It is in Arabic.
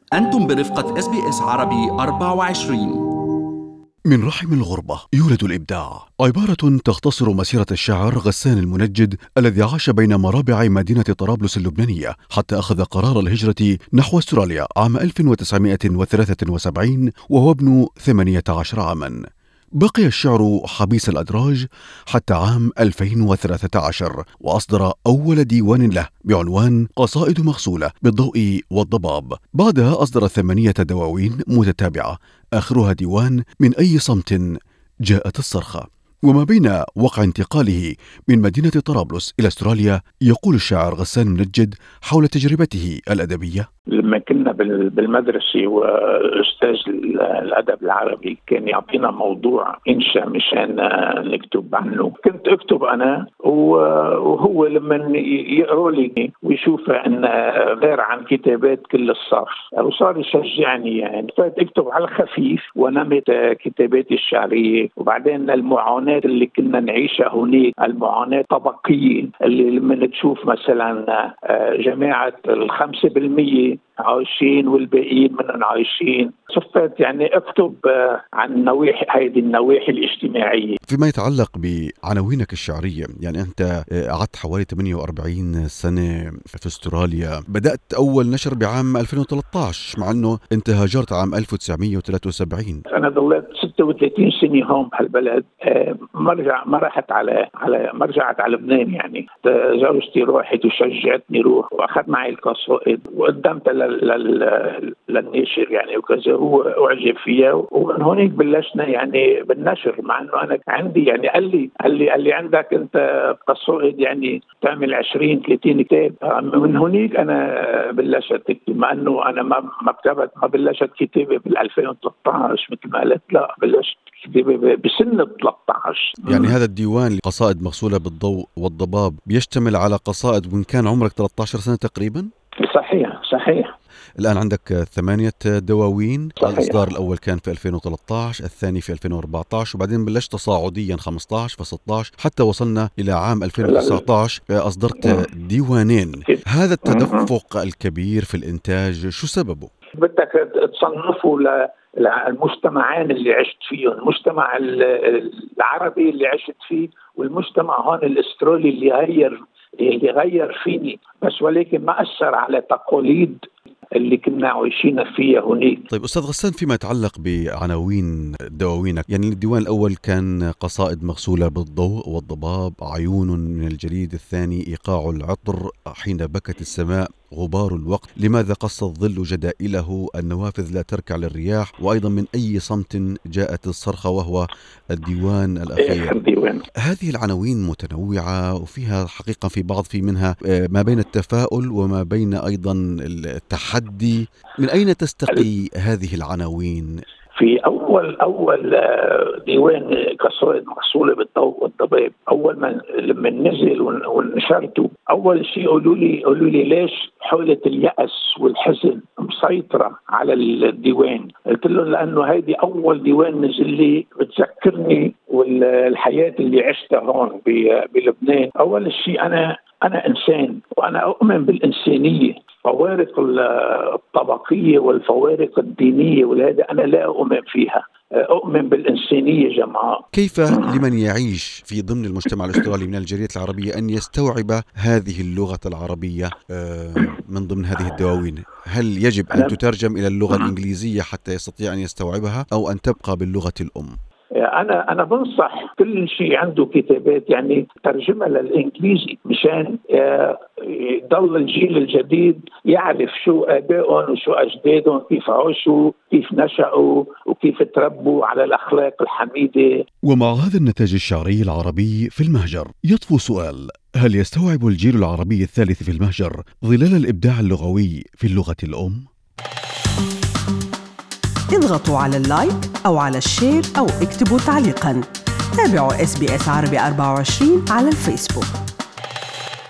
أنتم برفقة SBS عربي 24. من رحم الغربة يولد الإبداع، عبارة تختصر مسيرة الشاعر غسان المنجد الذي عاش بين مرابع مدينة طرابلس اللبنانية حتى أخذ قرار الهجرة نحو أستراليا عام 1973 وهو ابن 18 عاما. بقي الشعر حبيس الأدراج حتى عام 2013 وأصدر أول ديوان له بعنوان قصائد مغسولة بالضوء والضباب. بعدها أصدر 8 دواوين متتابعة، آخرها ديوان من أي صمت جاءت الصرخة. وما بين وقع انتقاله من مدينة طرابلس إلى أستراليا يقول الشاعر غسان المنجد حول تجربته الأدبية: لما كنا بالمدرسة وأستاذ الأدب العربي كان يعطينا موضوع إنشاء مشان نكتب عنه، كنت أكتب أنا وهو لما يقرأ لي ويشوف أن غير عن كتابات كل الصف وصار يشجعني، يعني فأكتب على الخفيف ونمت كتاباتي الشعرية. وبعدين المعاناة اللي كنا نعيشها هناك، المعاناة طبقية اللي لما تشوف مثلا جماعة 5% عايشين والباقيين منهم عايشين، صفت يعني اكتب عن هذه النواحي الاجتماعية. فيما يتعلق بعناوينك الشعرية، يعني أنت قعدت حوالي 48 سنة في أستراليا، بدأت أول نشر بعام 2013 مع أنه أنت هاجرت عام 1973. أنا ضليت 36 سنة هون بهالبلد، ما رجعت على لبنان. يعني زوجتي روحت وشجعتني روح وأخذت معي القصائد وقدمت للناشر يعني وكذا، هو أعجب فيها ومن هونيك بلشنا يعني بالنشر. مع أنه أنا عندي يعني قال لي عندك أنت قصائد يعني تعمل 20-30 كتاب. من هونيك أنا بلشت أكتب، مع أنه أنا ما بلشت كتابة بال 2013 مثل ما قلت، لا بلشت كتابة بسن 13. يعني هذا الديوان قصائد مغسولة بالضوء والضباب بيشتمل على قصائد وإن كان عمرك 13 سنة تقريبا؟ صحيح. الآن عندك 8 دواوين. صحيح. الإصدار الأول كان في 2013، الثاني في 2014، وبعدين بلشت تصاعديا 15 16 حتى وصلنا إلى عام 2019 أصدرت ديوانين. هذا التدفق الكبير في الإنتاج شو سببه؟ بدك تصنفه للمجتمعين اللي عشت فيهم، المجتمع العربي اللي عشت فيه والمجتمع هون الأسترالي اللي غير فيني، بس ولكن ما أثر على تقاليد اللي كنا عايشين فيها هناك. طيب أستاذ غسان، فيما يتعلق بعناوين دواوينك، يعني الديوان الأول كان قصائد مغسولة بالضوء والضباب، عيون من الجليد، الثاني إيقاع العطر، حين بكت السماء، غبار الوقت، لماذا قص الظل جدائله، النوافذ لا تركع للرياح، وأيضا من أي صمت جاءت الصرخة، وهو الديوان الأخير. هذه العناوين متنوعة وفيها حقيقة في منها ما بين التفاؤل وما بين أيضا التحدي. من أين تستقي هذه العناوين؟ في أول ديوان قصائد مغسولة بالضوء والضباب، أول ما لما نزل ونشرته، أول شيء قالوا لي ليش حالة اليأس والحزن مسيطرة على الديوان؟ قلت لهم لأنه هذه أول ديوان نزل لي بتذكرني والحياة اللي عشتها هون بلبنان. أول شيء أنا إنسان وأنا أؤمن بالإنسانية، فوارق الطبقية والفوارق الدينية والهذا أنا لا أؤمن فيها، أؤمن بالإنسانية جماعة. كيف لمن يعيش في ضمن المجتمع الأسترالي من الجالية العربية أن يستوعب هذه اللغة العربية من ضمن هذه الدواوين؟ هل يجب أن تترجم إلى اللغة الإنجليزية حتى يستطيع أن يستوعبها أو أن تبقى باللغة الأم؟ أنا بنصح كل شيء عنده كتابات يعني ترجمة للإنجليزي مشان يضل الجيل الجديد يعرف شو آبائهم وشو أجدادهم، كيف عاشوا، كيف نشأوا، وكيف تربوا على الأخلاق الحميدة. ومع هذا النتاج الشعري العربي في المهجر يطفو سؤال: هل يستوعب الجيل العربي الثالث في المهجر ظلال الإبداع اللغوي في اللغة الأم؟ اضغطوا على اللايك أو على الشير أو اكتبوا تعليقاً. تابعوا SBS عربي 24 على الفيسبوك.